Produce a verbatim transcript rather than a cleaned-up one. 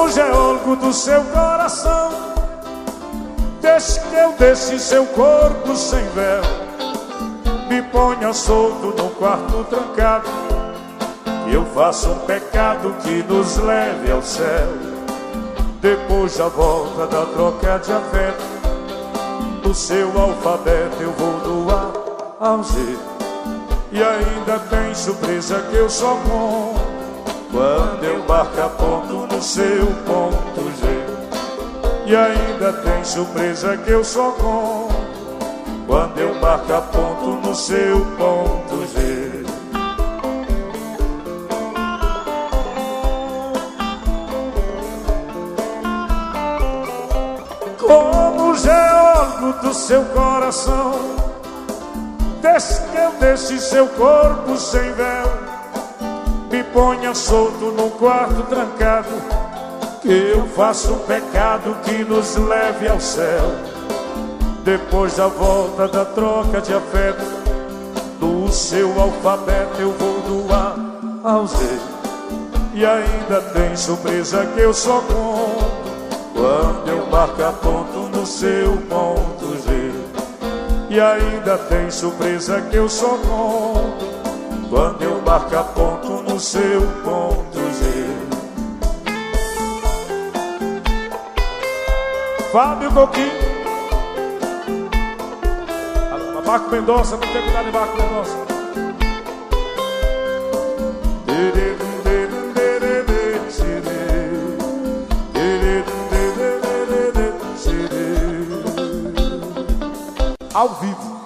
Como geólogo do seu coração, deixe que eu deixe seu corpo sem véu, me ponha solto num quarto trancado, que eu faça um pecado que nos leve ao céu. Depois da volta da troca de afeto, no seu alfabeto eu vou do A ao Z. E ainda tem surpresa que eu só conto quando eu marco ponto no seu ponto G. E ainda tem surpresa que eu só conto quando eu marco ponto no seu ponto G. Como geólogo do seu coração, deixe que eu deixe seu corpo sem véu, me ponha solto num quarto trancado, que eu faça um pecado que nos leve ao céu. Depois da volta da troca de afeto, no seu alfabeto eu vou do A ao Z. E ainda tem surpresa que eu só conto quando eu marco ponto no seu ponto G. E ainda tem surpresa que eu só conto quando eu marco ponto no seu ponto G. Fábio Coquinho, Marco Mendonça, não tem cuidado de Marco Mendonça. Ao vivo.